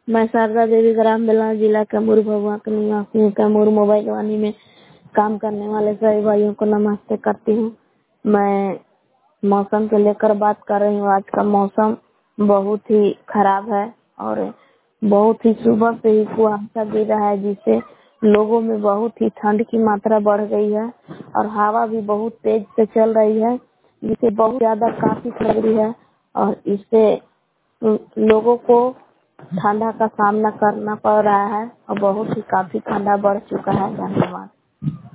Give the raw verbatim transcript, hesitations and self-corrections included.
मैं शारदा देवी ग्राम बेला जिला कैमूर भगवा के निवासी हूँ। कैमूर मोबाइल वानी में काम करने वाले सभी भाइयों को नमस्ते करती हूँ। मैं मौसम को लेकर बात कर रही हूँ। आज का मौसम बहुत ही खराब है और बहुत ही सुबह से ही कुहासा गिर रहा है, जिससे लोगों में बहुत ही ठंड की मात्रा बढ़ गई है और हवा भी बहुत तेज से चल रही है, जिससे बहुत ज्यादा काफी लग रही है और इससे लोगों को ठंडा का सामना करना पड़ रहा है और बहुत ही काफी ठंडा बढ़ चुका है। धन्यवाद।